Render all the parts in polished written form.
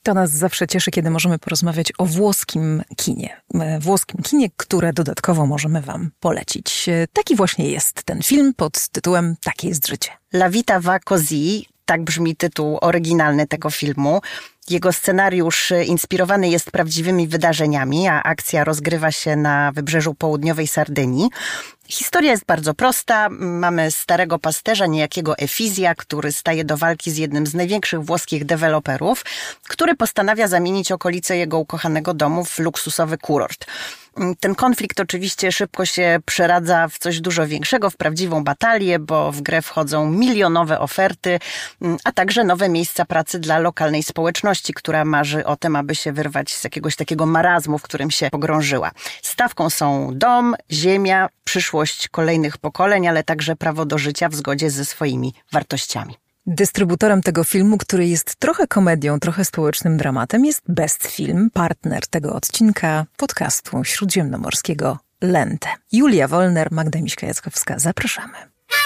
To nas zawsze cieszy, kiedy możemy porozmawiać o włoskim kinie. Włoskim kinie, które dodatkowo możemy wam polecić. Taki właśnie jest ten film pod tytułem Takie jest życie. La vita va così, tak brzmi tytuł oryginalny tego filmu. Jego scenariusz inspirowany jest prawdziwymi wydarzeniami, a akcja rozgrywa się na wybrzeżu południowej Sardynii. Historia jest bardzo prosta. Mamy starego pasterza, niejakiego Efizja, który staje do walki z jednym z największych włoskich deweloperów, który postanawia zamienić okolice jego ukochanego domu w luksusowy kurort. Ten konflikt oczywiście szybko się przeradza w coś dużo większego, w prawdziwą batalię, bo w grę wchodzą milionowe oferty, a także nowe miejsca pracy dla lokalnej społeczności, która marzy o tym, aby się wyrwać z jakiegoś takiego marazmu, w którym się pogrążyła. Stawką są dom, ziemia, przyszłość kolejnych pokoleń, ale także prawo do życia w zgodzie ze swoimi wartościami. Dystrybutorem tego filmu, który jest trochę komedią, trochę społecznym dramatem, jest Best Film, partner tego odcinka podcastu śródziemnomorskiego Lente. Julia Wolner, Magda Miśka-Jackowska. Zapraszamy.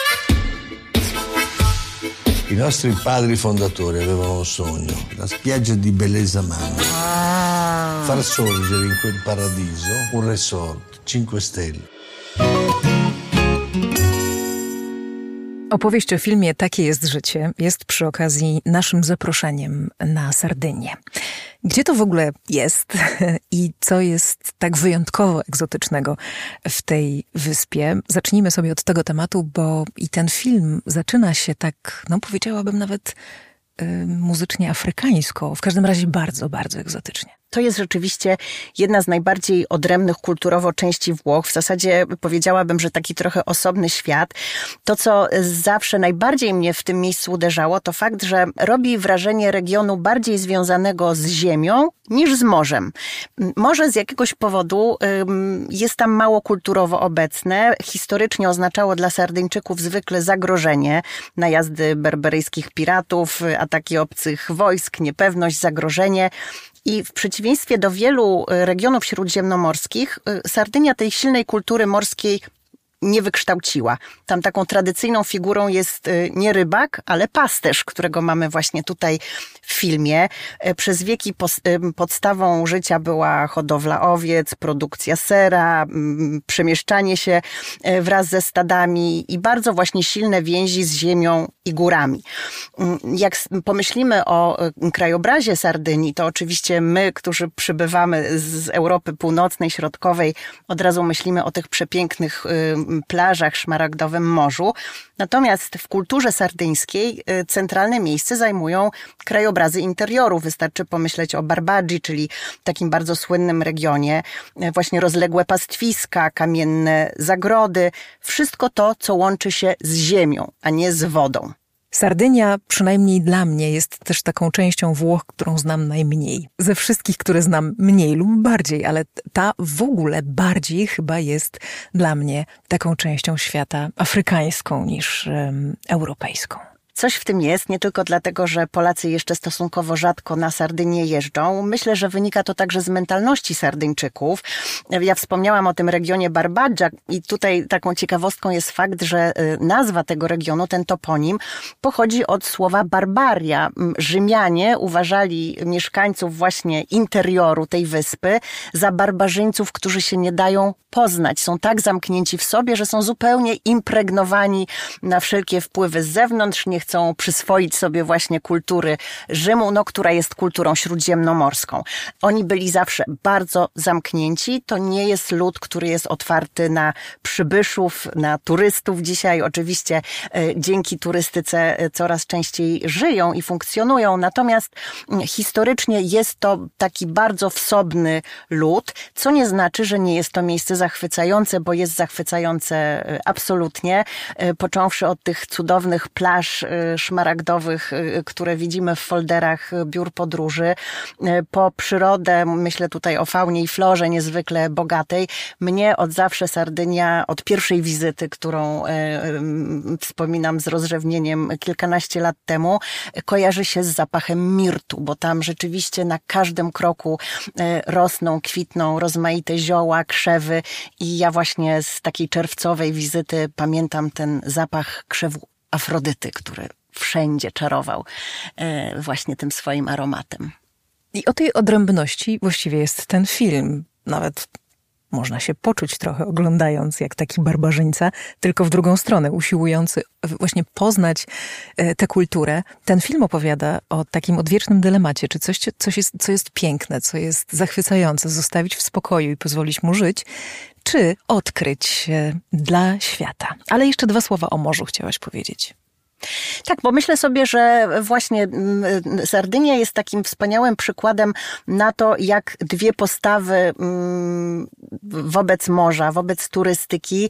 I nostri padri fondatori avevano un sogno, la spiaggia di Bellesamano. Far sorgere in quel paradiso un resort 5 stelle. Opowieść o filmie Takie jest życie jest przy okazji naszym zaproszeniem na Sardynię. Gdzie to w ogóle jest i co jest tak wyjątkowo egzotycznego w tej wyspie? Zacznijmy sobie od tego tematu, bo i ten film zaczyna się tak, powiedziałabym nawet muzycznie afrykańsko, w każdym razie bardzo, bardzo egzotycznie. To jest rzeczywiście jedna z najbardziej odrębnych kulturowo części Włoch. W zasadzie powiedziałabym, że taki trochę osobny świat. To, co zawsze najbardziej mnie w tym miejscu uderzało, to fakt, że robi wrażenie regionu bardziej związanego z ziemią niż z morzem. Morze z jakiegoś powodu jest tam mało kulturowo obecne. Historycznie oznaczało dla Sardyńczyków zwykle zagrożenie, najazdy berberyjskich piratów, ataki obcych wojsk, niepewność, zagrożenie. I w przeciwieństwie do wielu regionów śródziemnomorskich, Sardynia tej silnej kultury morskiej nie wykształciła. Tam taką tradycyjną figurą jest nie rybak, ale pasterz, którego mamy właśnie tutaj w filmie. Przez wieki podstawą życia była hodowla owiec, produkcja sera, przemieszczanie się wraz ze stadami i bardzo właśnie silne więzi z ziemią i górami. Jak pomyślimy o krajobrazie Sardynii, to oczywiście my, którzy przybywamy z Europy Północnej, Środkowej, od razu myślimy o tych przepięknych plażach, szmaragdowym morzu. Natomiast w kulturze sardyńskiej centralne miejsce zajmują krajobrazy interioru. Wystarczy pomyśleć o Barbadzi, czyli takim bardzo słynnym regionie. Właśnie rozległe pastwiska, kamienne zagrody. Wszystko to, co łączy się z ziemią, a nie z wodą. Sardynia, przynajmniej dla mnie, jest też taką częścią Włoch, którą znam najmniej. Ze wszystkich, które znam mniej lub bardziej, ale ta w ogóle bardziej chyba jest dla mnie taką częścią świata afrykańską niż europejską. Coś w tym jest, nie tylko dlatego, że Polacy jeszcze stosunkowo rzadko na Sardynię jeżdżą. Myślę, że wynika to także z mentalności Sardyńczyków. Ja wspomniałam o tym regionie Barbadża i tutaj taką ciekawostką jest fakt, że nazwa tego regionu, ten toponim, pochodzi od słowa barbaria. Rzymianie uważali mieszkańców właśnie interioru tej wyspy za barbarzyńców, którzy się nie dają poznać. Są tak zamknięci w sobie, że są zupełnie impregnowani na wszelkie wpływy z zewnątrz, nie chcą przyswoić sobie właśnie kultury Rzymu, która jest kulturą śródziemnomorską. Oni byli zawsze bardzo zamknięci. To nie jest lud, który jest otwarty na przybyszów, na turystów. Dzisiaj oczywiście dzięki turystyce coraz częściej żyją i funkcjonują. Natomiast historycznie jest to taki bardzo wsobny lud, co nie znaczy, że nie jest to miejsce zachwycające, bo jest zachwycające absolutnie. Począwszy od tych cudownych plaż szmaragdowych, które widzimy w folderach biur podróży, po przyrodę, myślę tutaj o faunie i florze niezwykle bogatej. Mnie od zawsze Sardynia, od pierwszej wizyty, którą wspominam z rozrzewnieniem kilkanaście lat temu, kojarzy się z zapachem mirtu, bo tam rzeczywiście na każdym kroku rosną, kwitną rozmaite zioła, krzewy i ja właśnie z takiej czerwcowej wizyty pamiętam ten zapach krzewu Afrodyty, który wszędzie czarował właśnie tym swoim aromatem. I o tej odrębności właściwie jest ten film. Nawet można się poczuć trochę oglądając jak taki barbarzyńca, tylko w drugą stronę, usiłujący właśnie poznać tę kulturę. Ten film opowiada o takim odwiecznym dylemacie, czy coś co jest piękne, co jest zachwycające, zostawić w spokoju i pozwolić mu żyć, czy odkryć dla świata. Ale jeszcze 2 słowa o morzu chciałaś powiedzieć. Tak, bo myślę sobie, że właśnie Sardynia jest takim wspaniałym przykładem na to, jak 2 postawy wobec morza, wobec turystyki,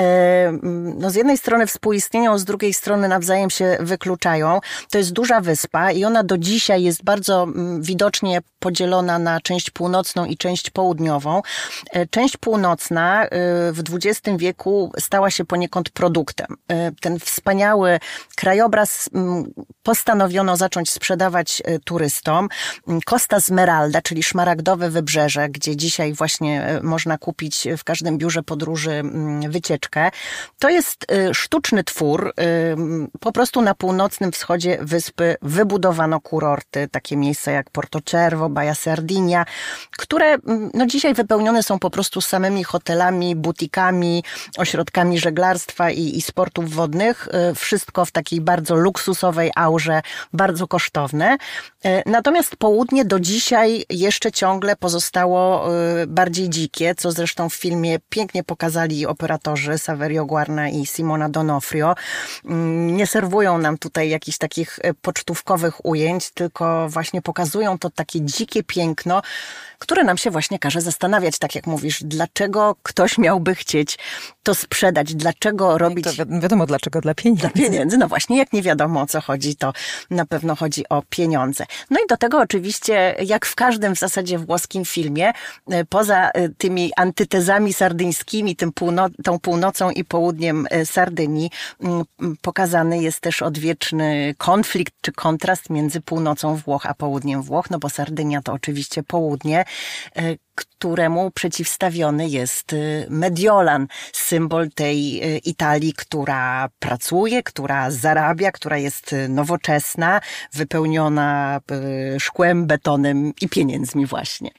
no z jednej strony współistnieją, z drugiej strony nawzajem się wykluczają. To jest duża wyspa i ona do dzisiaj jest bardzo widocznie podzielona na część północną i część południową. Część północna w XX wieku stała się poniekąd produktem. Ten wspaniały krajobraz postanowiono zacząć sprzedawać turystom. Costa Smeralda, czyli szmaragdowe wybrzeże, gdzie dzisiaj właśnie można kupić w każdym biurze podróży wycieczkę. To jest sztuczny twór. Po prostu na północnym wschodzie wyspy wybudowano kurorty, takie miejsca jak Porto Cervo, Baia Sardinia, które no dzisiaj wypełnione są po prostu samymi hotelami, butikami, ośrodkami żeglarstwa i sportów wodnych. Wszystko w takiej bardzo luksusowej aurze, bardzo kosztowne. Natomiast południe do dzisiaj jeszcze ciągle pozostało bardziej dzikie, co zresztą w filmie pięknie pokazali operatorzy Saverio Guarna i Simona D'Onofrio. Nie serwują nam tutaj jakichś takich pocztówkowych ujęć, tylko właśnie pokazują to takie dzikie piękno, które nam się właśnie każe zastanawiać, tak jak mówisz, dlaczego ktoś miałby chcieć to sprzedać, dlaczego robić... To wiadomo dlaczego, dla pieniędzy. Dla pieniędzy, no właśnie, jak nie wiadomo o co chodzi, to na pewno chodzi o pieniądze. No i do tego oczywiście, jak w każdym w zasadzie włoskim filmie, poza tymi antytezami sardyńskimi, tą północą i południem Sardynii, pokazany jest też odwieczny konflikt czy kontrast między północą Włoch a południem Włoch, no bo Sardynia to oczywiście południe, któremu przeciwstawiony jest Mediolan, symbol tej Italii, która pracuje, która zarabia, która jest nowoczesna, wypełniona szkłem, betonem i pieniędzmi właśnie.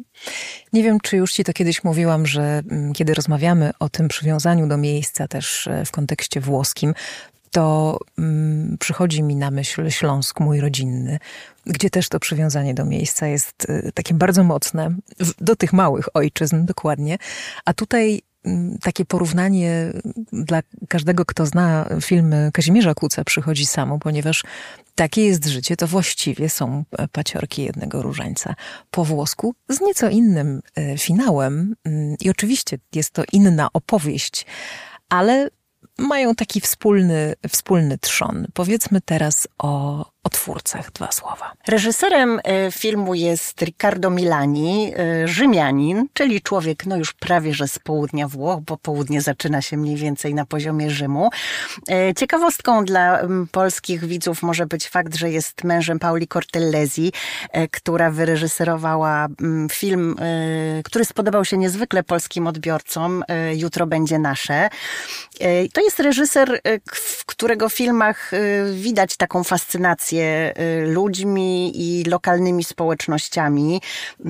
Nie wiem, czy już ci to kiedyś mówiłam, że kiedy rozmawiamy o tym przywiązaniu do miejsca też w kontekście włoskim, to przychodzi mi na myśl Śląsk, mój rodzinny, gdzie też to przywiązanie do miejsca jest takie bardzo mocne, do tych małych ojczyzn dokładnie, a tutaj takie porównanie dla każdego, kto zna filmy Kazimierza Kuca przychodzi samo, ponieważ takie jest życie, to właściwie są paciorki jednego różańca po włosku z nieco innym finałem i oczywiście jest to inna opowieść, ale mają taki wspólny trzon. Powiedzmy teraz o twórcach 2 słowa. Reżyserem filmu jest Riccardo Milani, Rzymianin, czyli człowiek no już prawie że z południa Włoch, bo południe zaczyna się mniej więcej na poziomie Rzymu. Ciekawostką dla polskich widzów może być fakt, że jest mężem Pauli Cortellesi, która wyreżyserowała film, który spodobał się niezwykle polskim odbiorcom, Jutro będzie nasze. To jest reżyser, w którego filmach widać taką fascynację ludźmi i lokalnymi społecznościami,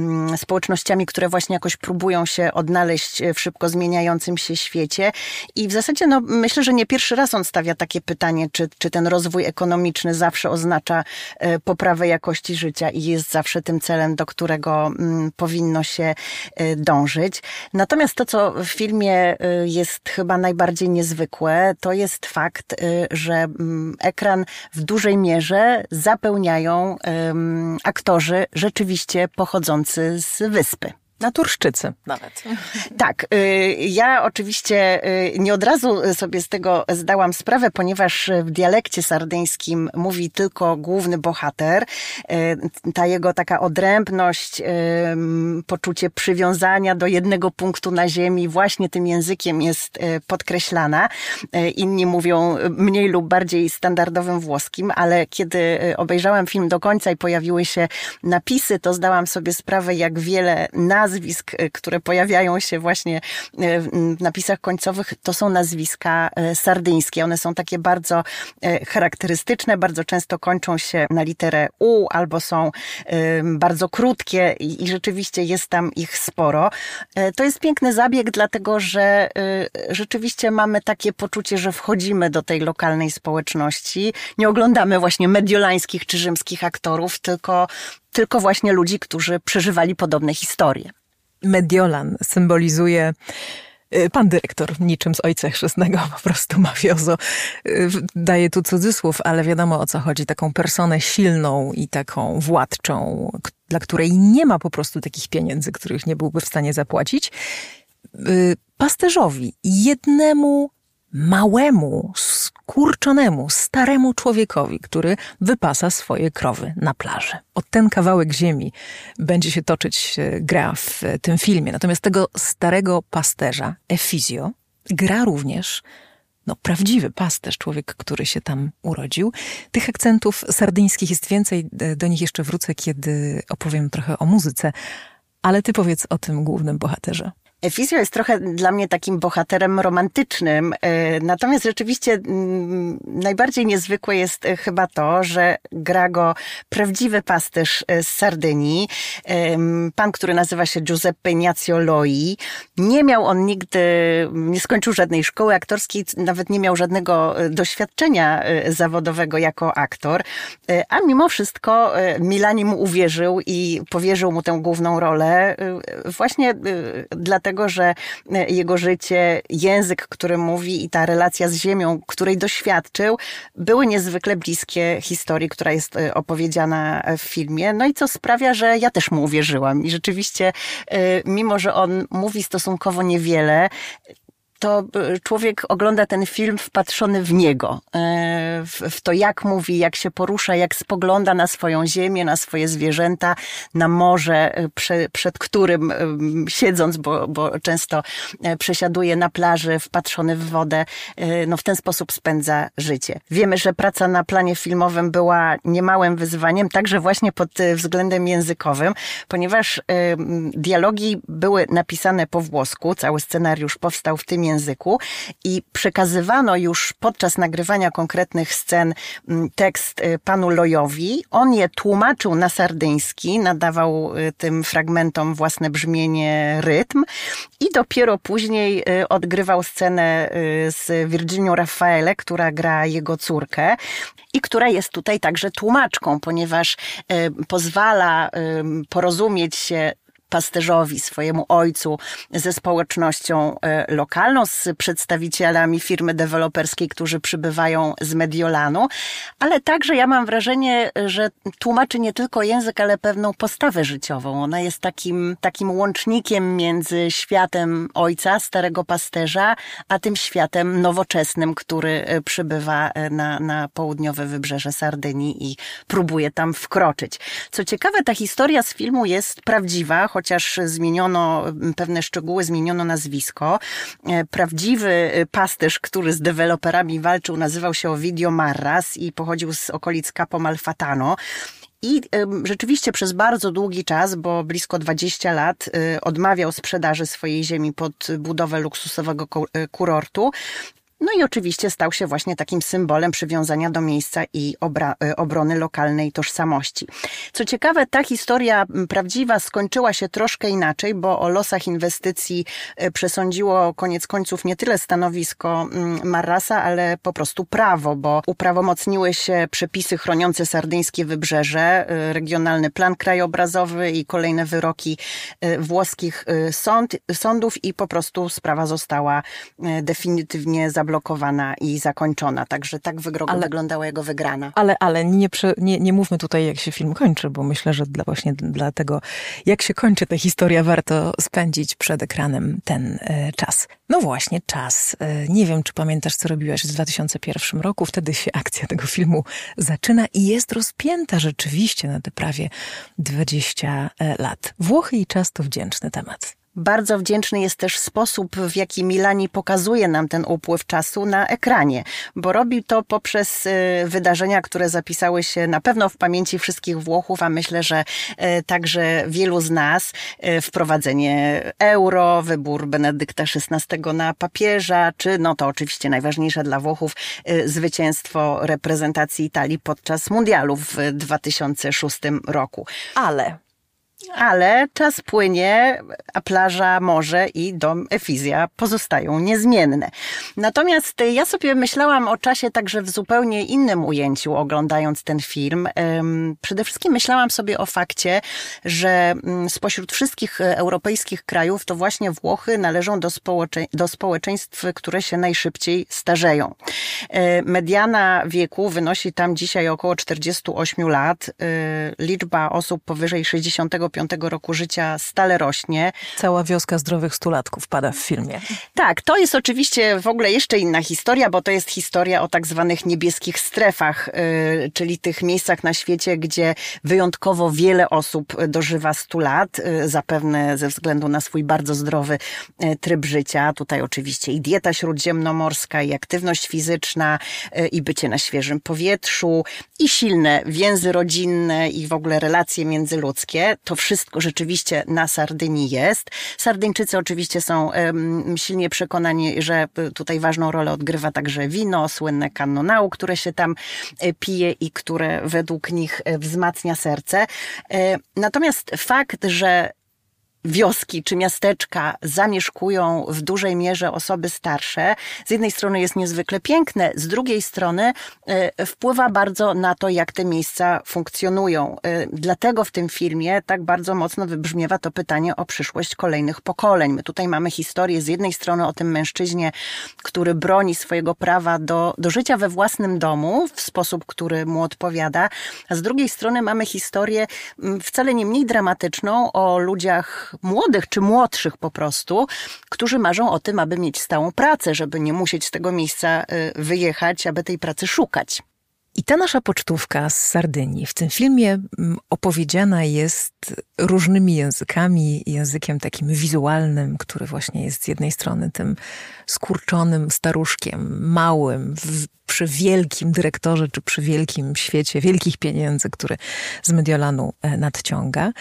które właśnie jakoś próbują się odnaleźć w szybko zmieniającym się świecie. I w zasadzie no, myślę, że nie pierwszy raz on stawia takie pytanie, czy ten rozwój ekonomiczny zawsze oznacza poprawę jakości życia i jest zawsze tym celem, do którego powinno się dążyć. Natomiast to, co w filmie jest chyba najbardziej niezwykłe, to jest fakt, że ekran w dużej mierze zapełniają aktorzy rzeczywiście pochodzący z wyspy. Naturszczycy nawet. Tak. Ja oczywiście nie od razu sobie z tego zdałam sprawę, ponieważ w dialekcie sardyńskim mówi tylko główny bohater. Ta jego taka odrębność, poczucie przywiązania do jednego punktu na ziemi właśnie tym językiem jest podkreślana. Inni mówią mniej lub bardziej standardowym włoskim, ale kiedy obejrzałam film do końca i pojawiły się napisy, to zdałam sobie sprawę, jak wiele nazw nazwisk, które pojawiają się właśnie w napisach końcowych, to są nazwiska sardyńskie. One są takie bardzo charakterystyczne, bardzo często kończą się na literę U albo są bardzo krótkie i rzeczywiście jest tam ich sporo. To jest piękny zabieg, dlatego że rzeczywiście mamy takie poczucie, że wchodzimy do tej lokalnej społeczności. Nie oglądamy właśnie mediolańskich czy rzymskich aktorów, tylko właśnie ludzi, którzy przeżywali podobne historie. Mediolan symbolizuje pan dyrektor, niczym z Ojca Chrzestnego, po prostu mafiozo. Daje tu cudzysłów, ale wiadomo o co chodzi. Taką personę silną i taką władczą, dla której nie ma po prostu takich pieniędzy, których nie byłby w stanie zapłacić. Pasterzowi, jednemu małemu, skurczonemu, staremu człowiekowi, który wypasa swoje krowy na plaży. O ten kawałek ziemi będzie się toczyć gra w tym filmie. Natomiast tego starego pasterza, Efizio, gra również prawdziwy pasterz, człowiek, który się tam urodził. Tych akcentów sardyńskich jest więcej, do nich jeszcze wrócę, kiedy opowiem trochę o muzyce, ale ty powiedz o tym głównym bohaterze. Efizio jest trochę dla mnie takim bohaterem romantycznym, natomiast rzeczywiście najbardziej niezwykłe jest chyba to, że gra go prawdziwy pasterz z Sardynii, pan, który nazywa się Giuseppe Ignazio Loi. Nie miał on nigdy, nie skończył żadnej szkoły aktorskiej, nawet nie miał żadnego doświadczenia zawodowego jako aktor, a mimo wszystko Milani mu uwierzył i powierzył mu tę główną rolę właśnie dlatego, że jego życie, język, który mówi i ta relacja z ziemią, której doświadczył, były niezwykle bliskie historii, która jest opowiedziana w filmie. No i co sprawia, że ja też mu uwierzyłam. I rzeczywiście, mimo że on mówi stosunkowo niewiele, to człowiek ogląda ten film wpatrzony w niego, w to jak mówi, jak się porusza, jak spogląda na swoją ziemię, na swoje zwierzęta, na morze, przed którym siedząc, bo często przesiaduje na plaży, wpatrzony w wodę, w ten sposób spędza życie. Wiemy, że praca na planie filmowym była niemałym wyzwaniem, także właśnie pod względem językowym, ponieważ dialogi były napisane po włosku, cały scenariusz powstał w tym języku i przekazywano już podczas nagrywania konkretnych scen tekst panu Lojowi. On je tłumaczył na sardyński, nadawał tym fragmentom własne brzmienie, rytm i dopiero później odgrywał scenę z Virginią Raffaele, która gra jego córkę i która jest tutaj także tłumaczką, ponieważ pozwala porozumieć się pasterzowi, swojemu ojcu, ze społecznością lokalną, z przedstawicielami firmy deweloperskiej, którzy przybywają z Mediolanu, ale także ja mam wrażenie, że tłumaczy nie tylko język, ale pewną postawę życiową. Ona jest takim łącznikiem między światem ojca, starego pasterza, a tym światem nowoczesnym, który przybywa na południowe wybrzeże Sardynii i próbuje tam wkroczyć. Co ciekawe, ta historia z filmu jest prawdziwa, chociaż zmieniono pewne szczegóły, zmieniono nazwisko. Prawdziwy pasterz, który z deweloperami walczył, nazywał się Ovidio Marras i pochodził z okolic Capo Malfatano. I rzeczywiście przez bardzo długi czas, bo blisko 20 lat, odmawiał sprzedaży swojej ziemi pod budowę luksusowego kurortu. No i oczywiście stał się właśnie takim symbolem przywiązania do miejsca i obrony lokalnej tożsamości. Co ciekawe, ta historia prawdziwa skończyła się troszkę inaczej, bo o losach inwestycji przesądziło koniec końców nie tyle stanowisko Marrasa, ale po prostu prawo, bo uprawomocniły się przepisy chroniące sardyńskie wybrzeże, regionalny plan krajobrazowy i kolejne wyroki włoskich sądów i po prostu sprawa została definitywnie zablokowana i zakończona. Także tak wyglądała jego wygrana. Ale nie mówmy tutaj, jak się film kończy, bo myślę, że właśnie dla tego, jak się kończy ta historia, warto spędzić przed ekranem ten czas. No właśnie, czas. Nie wiem, czy pamiętasz, co robiłaś w 2001 roku. Wtedy się akcja tego filmu zaczyna i jest rozpięta rzeczywiście na te prawie 20 lat. Włochy i czas to wdzięczny temat. Bardzo wdzięczny jest też sposób, w jaki Milani pokazuje nam ten upływ czasu na ekranie, bo robi to poprzez wydarzenia, które zapisały się na pewno w pamięci wszystkich Włochów, a myślę, że także wielu z nas. Wprowadzenie euro, wybór Benedykta XVI na papieża, czy no to oczywiście najważniejsze dla Włochów zwycięstwo reprezentacji Italii podczas mundialu w 2006 roku. Ale czas płynie, a plaża, morze i dom Efizja pozostają niezmienne. Natomiast ja sobie myślałam o czasie także w zupełnie innym ujęciu, oglądając ten film. Przede wszystkim myślałam sobie o fakcie, że spośród wszystkich europejskich krajów to właśnie Włochy należą do społeczeństw, które się najszybciej starzeją. Mediana wieku wynosi tam dzisiaj około 48 lat. Liczba osób powyżej 65 roku życia stale rośnie. Cała wioska zdrowych stulatków pada w filmie. Tak, to jest oczywiście w ogóle jeszcze inna historia, bo to jest historia o tak zwanych niebieskich strefach, czyli tych miejscach na świecie, gdzie wyjątkowo wiele osób dożywa 100 lat, zapewne ze względu na swój bardzo zdrowy tryb życia. Tutaj oczywiście i dieta śródziemnomorska, i aktywność fizyczna, i bycie na świeżym powietrzu, i silne więzy rodzinne, i w ogóle relacje międzyludzkie. To wszystko rzeczywiście na Sardynii jest. Sardyńczycy oczywiście są silnie przekonani, że tutaj ważną rolę odgrywa także wino, słynne cannonau, które się tam pije i które według nich wzmacnia serce. Natomiast fakt, że wioski czy miasteczka zamieszkują w dużej mierze osoby starsze, z jednej strony jest niezwykle piękne, z drugiej strony wpływa bardzo na to, jak te miejsca funkcjonują. Dlatego w tym filmie tak bardzo mocno wybrzmiewa to pytanie o przyszłość kolejnych pokoleń. My tutaj mamy historię z jednej strony o tym mężczyźnie, który broni swojego prawa do życia we własnym domu w sposób, który mu odpowiada, a z drugiej strony mamy historię wcale nie mniej dramatyczną o ludziach młodych czy młodszych po prostu, którzy marzą o tym, aby mieć stałą pracę, żeby nie musieć z tego miejsca wyjechać, aby tej pracy szukać. I ta nasza pocztówka z Sardynii w tym filmie opowiedziana jest różnymi językami, językiem takim wizualnym, który właśnie jest z jednej strony tym skurczonym staruszkiem, małym, przy wielkim dyrektorze, czy przy wielkim świecie wielkich pieniędzy, który z Mediolanu nadciąga,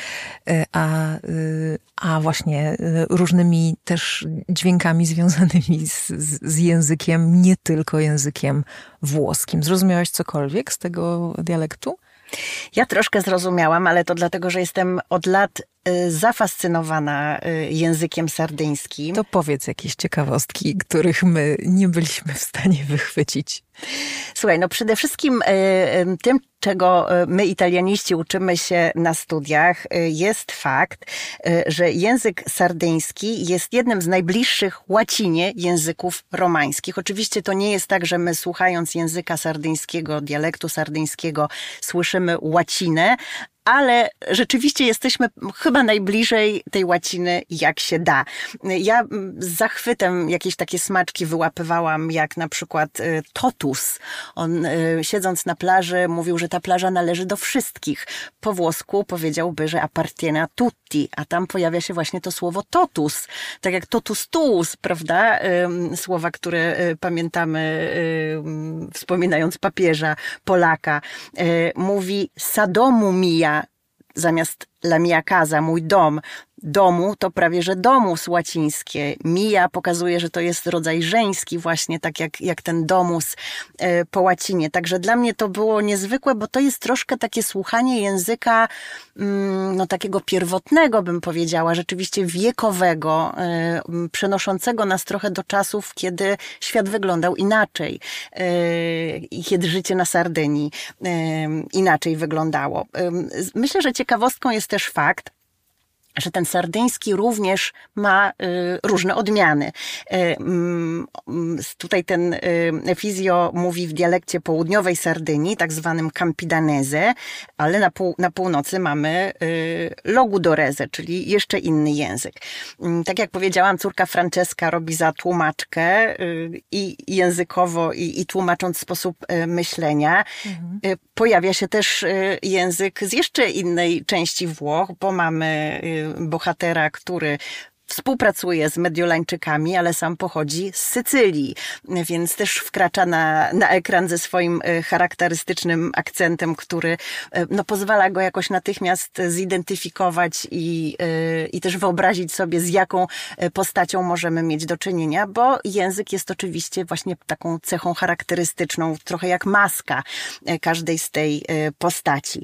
a właśnie różnymi też dźwiękami związanymi z językiem, nie tylko językiem włoskim. Zrozumiałaś cokolwiek z tego dialektu? Ja troszkę zrozumiałam, ale to dlatego, że jestem od lat zafascynowana językiem sardyńskim. To powiedz jakieś ciekawostki, których my nie byliśmy w stanie wychwycić. Słuchaj, no przede wszystkim tym, czego my italianiści uczymy się na studiach, jest fakt, że język sardyński jest jednym z najbliższych łacinie języków romańskich. Oczywiście to nie jest tak, że my słuchając języka sardyńskiego, dialektu sardyńskiego słyszymy łacinę, ale rzeczywiście jesteśmy chyba najbliżej tej łaciny, jak się da. Ja z zachwytem jakieś takie smaczki wyłapywałam, jak na przykład totus. On siedząc na plaży mówił, że ta plaża należy do wszystkich. Po włosku powiedziałby, że appartiene a tutti, a tam pojawia się właśnie to słowo totus. Tak jak totus tuus, prawda? Słowa, które pamiętamy wspominając papieża Polaka. Mówi sadomu mia, zamiast la mia casa, mój dom. Domu to prawie że domus łacińskie. Mia pokazuje, że to jest rodzaj żeński właśnie, tak jak ten domus po łacinie. Także dla mnie to było niezwykłe, bo to jest troszkę takie słuchanie języka no takiego pierwotnego, bym powiedziała, rzeczywiście wiekowego, przenoszącego nas trochę do czasów, kiedy świat wyglądał inaczej i kiedy życie na Sardynii inaczej wyglądało. Myślę, że ciekawostką jest też fakt, że ten sardyński również ma różne odmiany. Tutaj ten Efizio mówi w dialekcie południowej Sardynii, tak zwanym Campidanese, ale na północy mamy Logudorese, czyli jeszcze inny język. Tak jak powiedziałam, córka Francesca robi za tłumaczkę i językowo, i tłumacząc sposób myślenia. Pojawia się też język z jeszcze innej części Włoch, bo mamy bohatera, który współpracuje z Mediolańczykami, ale sam pochodzi z Sycylii, więc też wkracza na ekran ze swoim charakterystycznym akcentem, który pozwala go jakoś natychmiast zidentyfikować i też wyobrazić sobie, z jaką postacią możemy mieć do czynienia, bo język jest oczywiście właśnie taką cechą charakterystyczną, trochę jak maska każdej z tej postaci.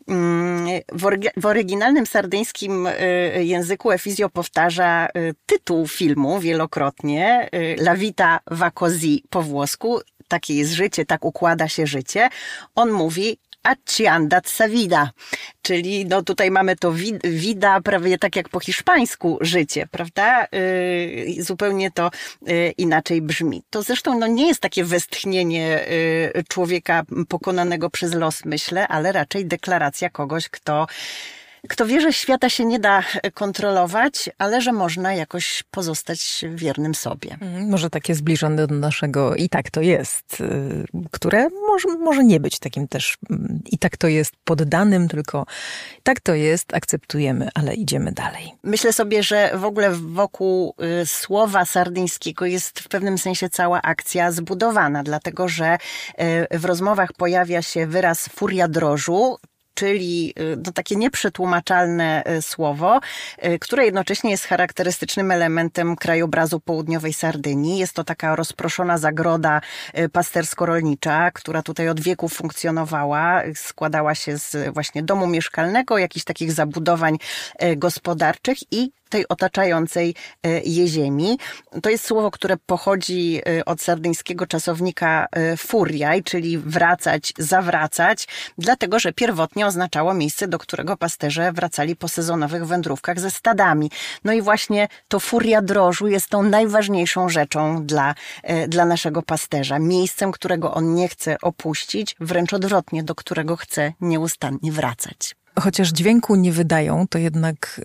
W oryginalnym sardyńskim języku Efizio powtarza tytuł filmu wielokrotnie, La vita va così po włosku, takie jest życie, tak układa się życie. On mówi "Acci andat sa vida", czyli tutaj mamy to vida prawie tak jak po hiszpańsku życie, prawda? Zupełnie to inaczej brzmi. To zresztą nie jest takie westchnienie człowieka pokonanego przez los, myślę, ale raczej deklaracja kogoś, kto wie, że świata się nie da kontrolować, ale że można jakoś pozostać wiernym sobie. Może takie zbliżone do naszego "i tak to jest", które może nie być takim też "i tak to jest" poddanym, tylko tak to jest, akceptujemy, ale idziemy dalej. Myślę sobie, że w ogóle wokół słowa sardyńskiego jest w pewnym sensie cała akcja zbudowana, dlatego że w rozmowach pojawia się wyraz furia drożu, czyli takie nieprzetłumaczalne słowo, które jednocześnie jest charakterystycznym elementem krajobrazu południowej Sardynii. Jest to taka rozproszona zagroda pastersko-rolnicza, która tutaj od wieków funkcjonowała. Składała się z właśnie domu mieszkalnego, jakichś takich zabudowań gospodarczych i tej otaczającej je ziemi. To jest słowo, które pochodzi od sardyńskiego czasownika furiaj, czyli wracać, zawracać, dlatego że pierwotnie oznaczało miejsce, do którego pasterze wracali po sezonowych wędrówkach ze stadami. No i właśnie to furia drożu jest tą najważniejszą rzeczą dla naszego pasterza. Miejscem, którego on nie chce opuścić, wręcz odwrotnie, do którego chce nieustannie wracać. Chociaż dźwięku nie wydają, to jednak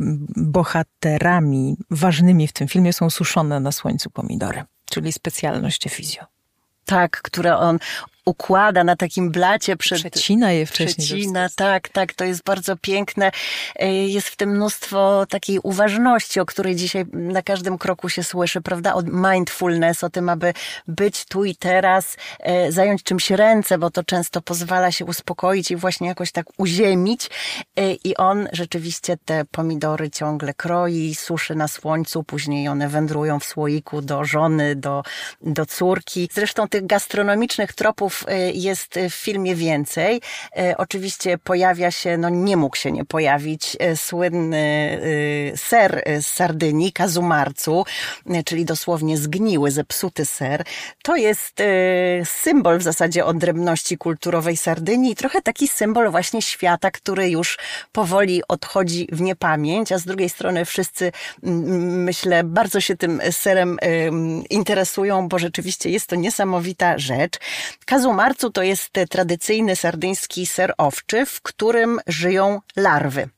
bohaterami ważnymi w tym filmie są suszone na słońcu pomidory, czyli specjalność Efizio. Tak, które on układa na takim blacie. Przecina je wcześniej. Przecina, tak, to jest bardzo piękne. Jest w tym mnóstwo takiej uważności, o której dzisiaj na każdym kroku się słyszy, prawda? O mindfulness, o tym, aby być tu i teraz, zająć czymś ręce, bo to często pozwala się uspokoić i właśnie jakoś tak uziemić. I on rzeczywiście te pomidory ciągle kroi, suszy na słońcu, później one wędrują w słoiku do żony, do córki. Zresztą tych gastronomicznych tropów jest w filmie więcej. Oczywiście pojawia się, nie mógł się nie pojawić, słynny ser z Sardynii, kazumarcu, czyli dosłownie zgniły, zepsuty ser. To jest symbol w zasadzie odrębności kulturowej Sardynii i trochę taki symbol właśnie świata, który już powoli odchodzi w niepamięć, a z drugiej strony wszyscy, myślę, bardzo się tym serem interesują, bo rzeczywiście jest to niesamowita rzecz. Kazumarcu to jest tradycyjny sardyński ser owczy, w którym żyją larwy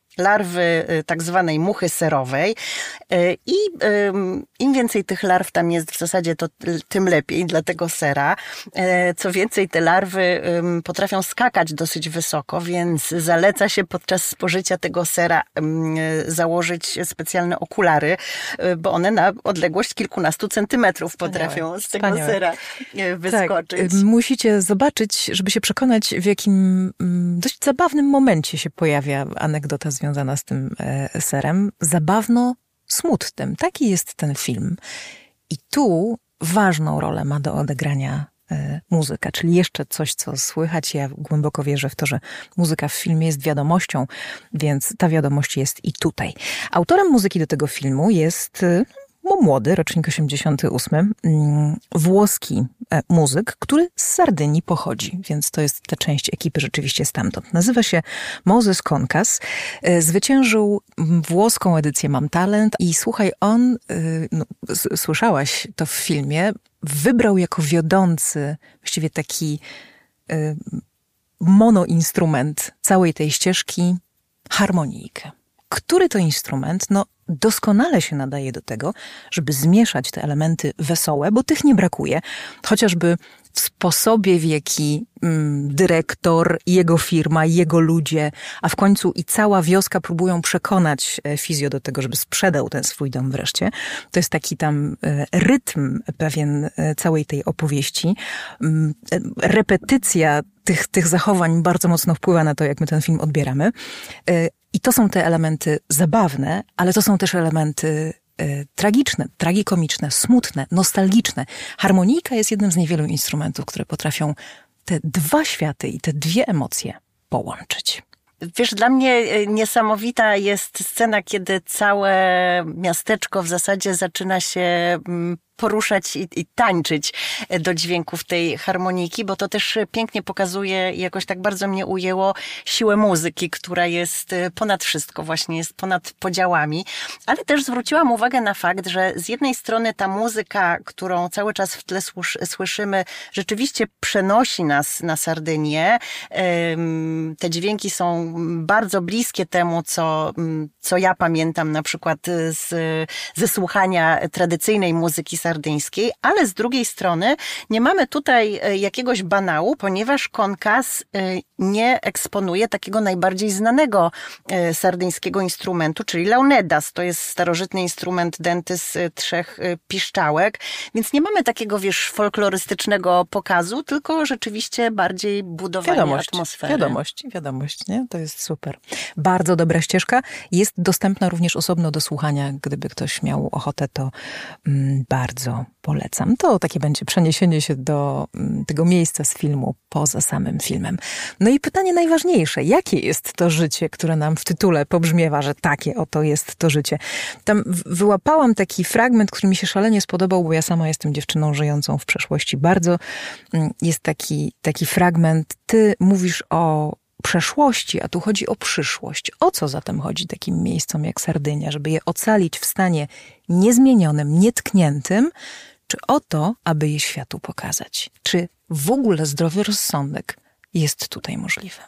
tak zwanej muchy serowej i im więcej tych larw tam jest w zasadzie, to tym lepiej dla tego sera. Co więcej, te larwy potrafią skakać dosyć wysoko, więc zaleca się podczas spożycia tego sera założyć specjalne okulary, bo one na odległość kilkunastu centymetrów potrafią z tego sera wyskoczyć. Tak, musicie zobaczyć, żeby się przekonać, w jakim dość zabawnym momencie się pojawia anegdota związana z tym serem, zabawno-smutnym. Taki jest ten film. I tu ważną rolę ma do odegrania muzyka, czyli jeszcze coś, co słychać. Ja głęboko wierzę w to, że muzyka w filmie jest wiadomością, więc ta wiadomość jest i tutaj. Autorem muzyki do tego filmu jest młody, rocznik 88, włoski muzyk, który z Sardynii pochodzi, więc to jest ta część ekipy rzeczywiście stamtąd. Nazywa się Moses Konkas, zwyciężył włoską edycję Mam Talent i słuchaj, on, słyszałaś to w filmie, wybrał jako wiodący właściwie taki monoinstrument całej tej ścieżki harmonijkę. Który to instrument, doskonale się nadaje do tego, żeby zmieszać te elementy wesołe, bo tych nie brakuje. Chociażby w sposobie, w jaki dyrektor, jego firma, jego ludzie, a w końcu i cała wioska próbują przekonać Fizio do tego, żeby sprzedał ten swój dom wreszcie. To jest taki tam rytm pewien całej tej opowieści. Repetycja tych zachowań bardzo mocno wpływa na to, jak my ten film odbieramy. I to są te elementy zabawne, ale to są też elementy tragiczne, tragikomiczne, smutne, nostalgiczne. Harmonijka jest jednym z niewielu instrumentów, które potrafią te dwa światy i te dwie emocje połączyć. Wiesz, dla mnie niesamowita jest scena, kiedy całe miasteczko w zasadzie zaczyna się poruszać i tańczyć do dźwięków tej harmoniki, bo to też pięknie pokazuje i jakoś tak bardzo mnie ujęło siłę muzyki, która jest ponad wszystko, właśnie jest ponad podziałami. Ale też zwróciłam uwagę na fakt, że z jednej strony ta muzyka, którą cały czas w tle słyszymy, rzeczywiście przenosi nas na Sardynię. Te dźwięki są bardzo bliskie temu, co ja pamiętam na przykład ze słuchania tradycyjnej muzyki sardyńskiej, ale z drugiej strony nie mamy tutaj jakiegoś banału, ponieważ Konkas nie eksponuje takiego najbardziej znanego sardyńskiego instrumentu, czyli launedas. To jest starożytny instrument denty z 3 piszczałek, więc nie mamy takiego, wiesz, folklorystycznego pokazu, tylko rzeczywiście bardziej budowanie atmosfery. Wiadomość, nie? To jest super. Bardzo dobra ścieżka. Jest dostępna również osobno do słuchania. Gdyby ktoś miał ochotę, to bardzo polecam. To takie będzie przeniesienie się do tego miejsca z filmu poza samym filmem. No i pytanie najważniejsze. Jakie jest to życie, które nam w tytule pobrzmiewa, że takie oto jest to życie? Tam wyłapałam taki fragment, który mi się szalenie spodobał, bo ja sama jestem dziewczyną żyjącą w przeszłości. Bardzo jest taki fragment. Ty mówisz o przeszłości, a tu chodzi o przyszłość. O co zatem chodzi takim miejscom jak Sardynia? Żeby je ocalić w stanie niezmienionym, nietkniętym, czy o to, aby je światu pokazać? Czy w ogóle zdrowy rozsądek jest tutaj możliwy?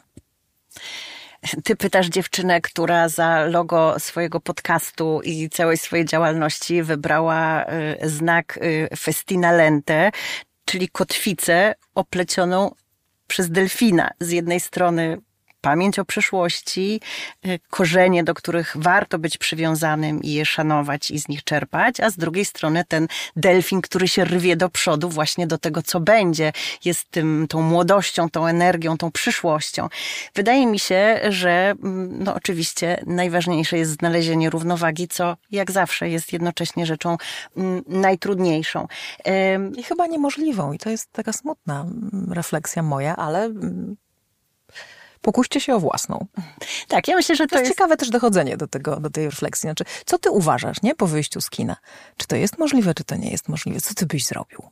Ty pytasz dziewczynę, która za logo swojego podcastu i całej swojej działalności wybrała znak Festina Lente, czyli kotwicę oplecioną przez delfina. Z jednej strony pamięć o przeszłości, korzenie, do których warto być przywiązanym i je szanować i z nich czerpać, a z drugiej strony ten delfin, który się rwie do przodu właśnie do tego, co będzie. Jest tą młodością, tą energią, tą przyszłością. Wydaje mi się, że no oczywiście najważniejsze jest znalezienie równowagi, co jak zawsze jest jednocześnie rzeczą najtrudniejszą. I chyba niemożliwą. I to jest taka smutna refleksja moja, ale pokuście się o własną. Tak, ja myślę, że to jest ciekawe też dochodzenie do tej refleksji. Znaczy, co ty uważasz, nie, po wyjściu z kina? Czy to jest możliwe, czy to nie jest możliwe? Co ty byś zrobił?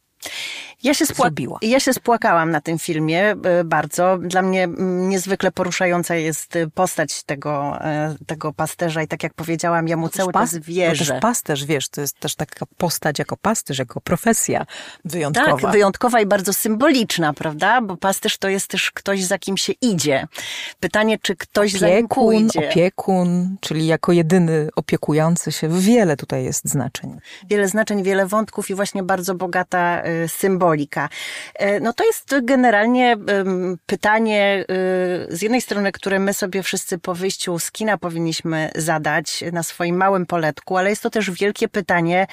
Ja się spłakałam na tym filmie bardzo. Dla mnie niezwykle poruszająca jest postać tego pasterza i tak jak powiedziałam, ja mu cały czas wierzę. No też pasterz, wiesz, to jest też taka postać jako pasterz, jako profesja wyjątkowa. Tak, wyjątkowa i bardzo symboliczna, prawda? Bo pasterz to jest też ktoś, za kim się idzie. Pytanie, czy ktoś za nim pójdzie. Opiekun, czyli jako jedyny opiekujący się. Wiele tutaj jest znaczeń. Wiele znaczeń, wiele wątków i właśnie bardzo bogata symbolika. No to jest generalnie pytanie z jednej strony, które my sobie wszyscy po wyjściu z kina powinniśmy zadać na swoim małym poletku, ale jest to też wielkie pytanie,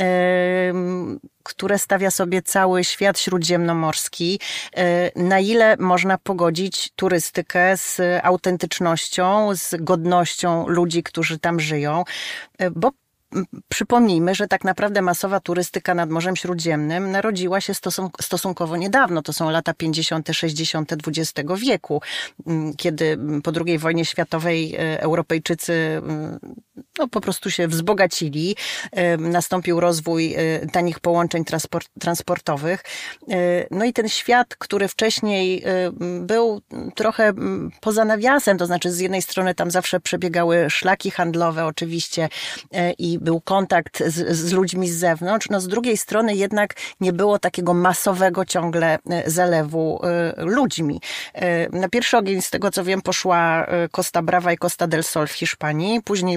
które stawia sobie cały świat śródziemnomorski. Na ile można pogodzić turystykę z autentycznością, z godnością ludzi, którzy tam żyją, bo przypomnijmy, że tak naprawdę masowa turystyka nad Morzem Śródziemnym narodziła się stosunkowo niedawno. To są lata 50., 60. XX wieku, kiedy po II wojnie światowej Europejczycy no, po prostu się wzbogacili. Nastąpił rozwój tanich połączeń transportowych. No i ten świat, który wcześniej był trochę poza nawiasem, to znaczy z jednej strony tam zawsze przebiegały szlaki handlowe oczywiście i był kontakt z ludźmi z zewnątrz, no z drugiej strony jednak nie było takiego masowego ciągle zalewu ludźmi. Na pierwszy ogień, z tego co wiem, poszła Costa Brava i Costa del Sol w Hiszpanii, później było Lazur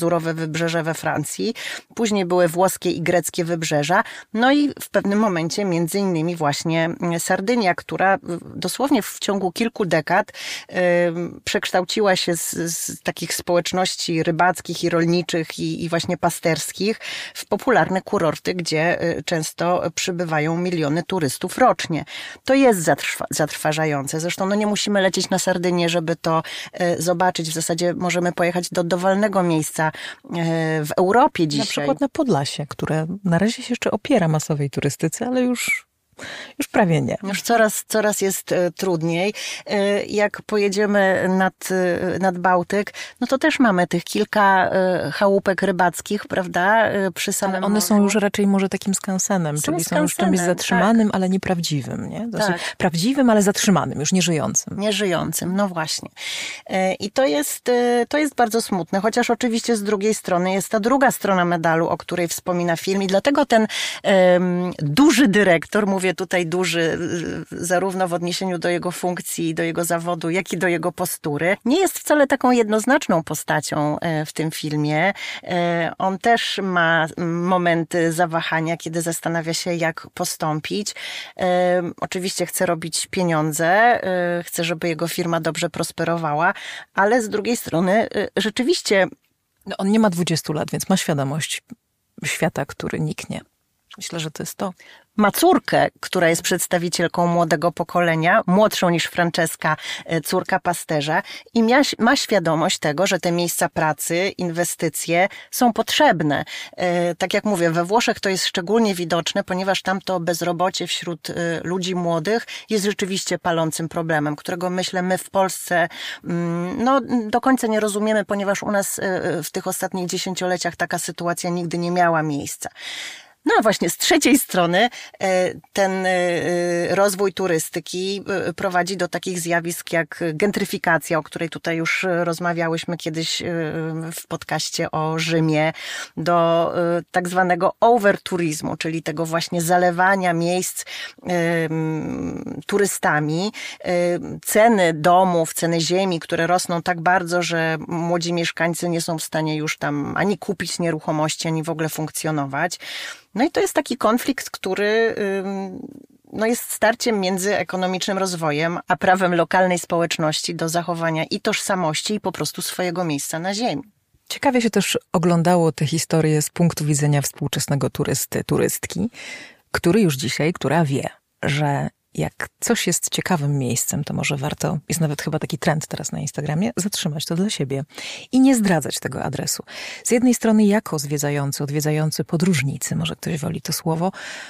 lazurowe wybrzeże we Francji, później były włoskie i greckie wybrzeża, no i w pewnym momencie między innymi właśnie Sardynia, która dosłownie w ciągu kilku dekad przekształciła się z takich społeczności rybackich i rolniczych i właśnie pasterskich w popularne kurorty, gdzie często przybywają miliony turystów rocznie. To jest zatrważające. Zresztą nie musimy lecieć na Sardynię, żeby to zobaczyć. W zasadzie możemy pojechać do dowolnego miejsca w Europie dzisiaj. Na przykład na Podlasie, które na razie się jeszcze opiera masowej turystyce, ale już prawie nie. Już coraz jest trudniej. Jak pojedziemy nad Bałtyk, no to też mamy tych kilka chałupek rybackich, prawda? Przy samym one są już raczej może takim skansenem, czyli są już czymś zatrzymanym, ale nieprawdziwym, nie? Tak. Prawdziwym, ale zatrzymanym, już nieżyjącym. Nieżyjącym, no właśnie. I to jest bardzo smutne, chociaż oczywiście z drugiej strony jest ta druga strona medalu, o której wspomina film i dlatego ten duży dyrektor, mówię tutaj duży zarówno w odniesieniu do jego funkcji, do jego zawodu, jak i do jego postury, nie jest wcale taką jednoznaczną postacią w tym filmie. On też ma momenty zawahania, kiedy zastanawia się, jak postąpić. Oczywiście chce robić pieniądze, chce, żeby jego firma dobrze prosperowała, ale z drugiej strony rzeczywiście... No, on nie ma 20 lat, więc ma świadomość świata, który niknie. Myślę, że to jest to. Ma córkę, która jest przedstawicielką młodego pokolenia, młodszą niż Franceska, córka pasterza i ma świadomość tego, że te miejsca pracy, inwestycje są potrzebne. Tak jak mówię, we Włoszech to jest szczególnie widoczne, ponieważ tam to bezrobocie wśród ludzi młodych jest rzeczywiście palącym problemem, którego myślę my w Polsce do końca nie rozumiemy, ponieważ u nas w tych ostatnich dziesięcioleciach taka sytuacja nigdy nie miała miejsca. No a właśnie z trzeciej strony ten rozwój turystyki prowadzi do takich zjawisk jak gentryfikacja, o której tutaj już rozmawiałyśmy kiedyś w podcaście o Rzymie, do tak zwanego overturizmu, czyli tego właśnie zalewania miejsc turystami. Ceny domów, ceny ziemi, które rosną tak bardzo, że młodzi mieszkańcy nie są w stanie już tam ani kupić nieruchomości, ani w ogóle funkcjonować. No i to jest taki konflikt, który jest starciem między ekonomicznym rozwojem, a prawem lokalnej społeczności do zachowania i tożsamości, i po prostu swojego miejsca na ziemi. Ciekawie się też oglądało tę historię z punktu widzenia współczesnego turystki, która wie, że jak coś jest ciekawym miejscem, to może warto, jest nawet chyba taki trend teraz na Instagramie, zatrzymać to dla siebie i nie zdradzać tego adresu. Z jednej strony jako odwiedzający podróżnicy, może ktoś woli to słowo,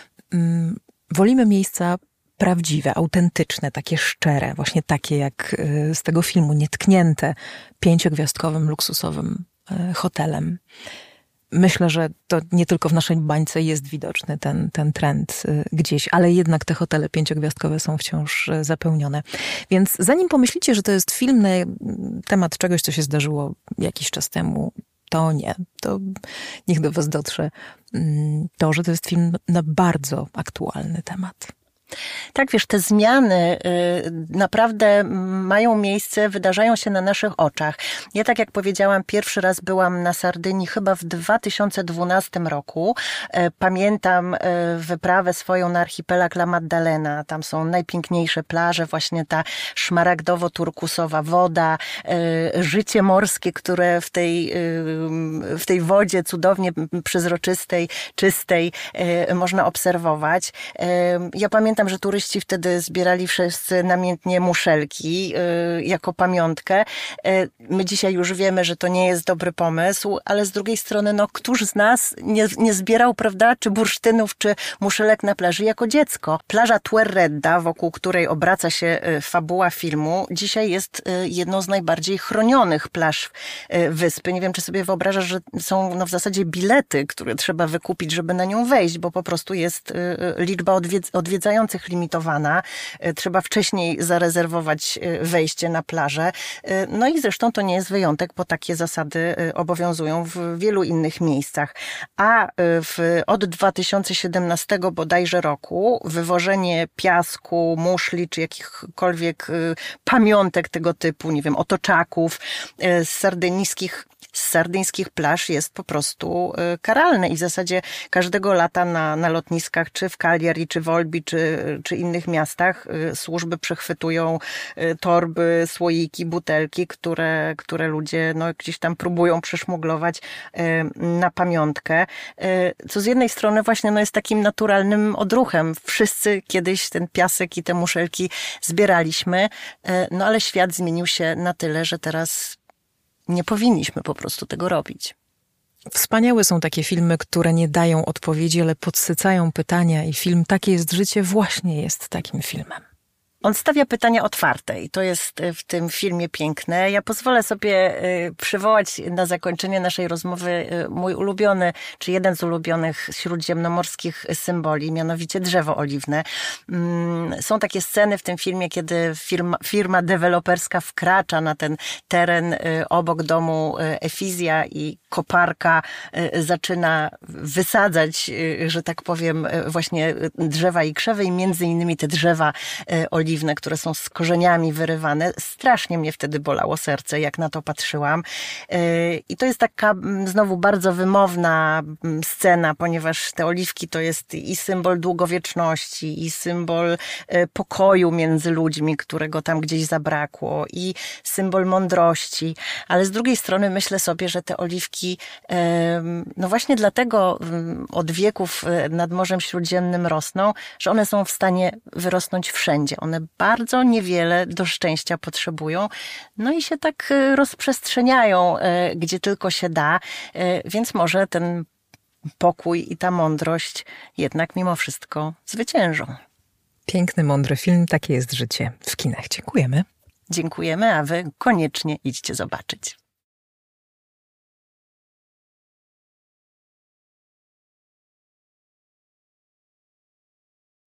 wolimy miejsca prawdziwe, autentyczne, takie szczere, właśnie takie jak z tego filmu, nietknięte 5-gwiazdkowym, luksusowym hotelem. Myślę, że to nie tylko w naszej bańce jest widoczny ten trend gdzieś, ale jednak te hotele 5-gwiazdkowe są wciąż zapełnione. Więc zanim pomyślicie, że to jest film na temat czegoś, co się zdarzyło jakiś czas temu, to nie. To niech do was dotrze to, że to jest film na bardzo aktualny temat. Tak, wiesz, te zmiany naprawdę mają miejsce, wydarzają się na naszych oczach. Ja, tak jak powiedziałam, pierwszy raz byłam na Sardynii chyba w 2012 roku. Pamiętam wyprawę swoją na archipelag La Maddalena. Tam są najpiękniejsze plaże, właśnie ta szmaragdowo-turkusowa woda, życie morskie, które w tej wodzie cudownie przezroczystej, czystej można obserwować. Ja pamiętam, że turyści wtedy zbierali wszyscy namiętnie muszelki jako pamiątkę. My dzisiaj już wiemy, że to nie jest dobry pomysł, ale z drugiej strony, któż z nas nie zbierał, prawda, czy bursztynów, czy muszelek na plaży jako dziecko. Plaża Tuerredda, wokół której obraca się fabuła filmu, dzisiaj jest jedną z najbardziej chronionych plaż wyspy. Nie wiem, czy sobie wyobrażasz, że są w zasadzie bilety, które trzeba wykupić, żeby na nią wejść, bo po prostu jest liczba odwiedzających limitowana. Trzeba wcześniej zarezerwować wejście na plażę. No i zresztą to nie jest wyjątek, bo takie zasady obowiązują w wielu innych miejscach. A od 2017 bodajże roku wywożenie piasku, muszli czy jakichkolwiek pamiątek tego typu, nie wiem, otoczaków z sardyjskich z sardyńskich plaż jest po prostu karalne i w zasadzie każdego lata na lotniskach, czy w Cagliari, czy w Olbi, czy innych miastach służby przechwytują torby, słoiki, butelki, które ludzie gdzieś tam próbują przeszmuglować na pamiątkę. Co z jednej strony właśnie jest takim naturalnym odruchem. Wszyscy kiedyś ten piasek i te muszelki zbieraliśmy, ale świat zmienił się na tyle, że teraz nie powinniśmy po prostu tego robić. Wspaniałe są takie filmy, które nie dają odpowiedzi, ale podsycają pytania i film Takie jest życie właśnie jest takim filmem. On stawia pytania otwarte i to jest w tym filmie piękne. Ja pozwolę sobie przywołać na zakończenie naszej rozmowy mój ulubiony, czy jeden z ulubionych śródziemnomorskich symboli, mianowicie drzewo oliwne. Są takie sceny w tym filmie, kiedy firma deweloperska wkracza na ten teren obok domu Efizja i koparka zaczyna wysadzać, że tak powiem, właśnie drzewa i krzewy i między innymi te drzewa oliwne, które są z korzeniami wyrywane. Strasznie mnie wtedy bolało serce, jak na to patrzyłam. I to jest taka znowu bardzo wymowna scena, ponieważ te oliwki to jest i symbol długowieczności, i symbol pokoju między ludźmi, którego tam gdzieś zabrakło, i symbol mądrości. Ale z drugiej strony myślę sobie, że te oliwki właśnie dlatego od wieków nad Morzem Śródziemnym rosną, że one są w stanie wyrosnąć wszędzie. One bardzo niewiele do szczęścia potrzebują, i się tak rozprzestrzeniają, gdzie tylko się da, więc może ten pokój i ta mądrość jednak mimo wszystko zwyciężą. Piękny, mądry film, Takie jest życie w kinach. Dziękujemy. Dziękujemy, a wy koniecznie idźcie zobaczyć.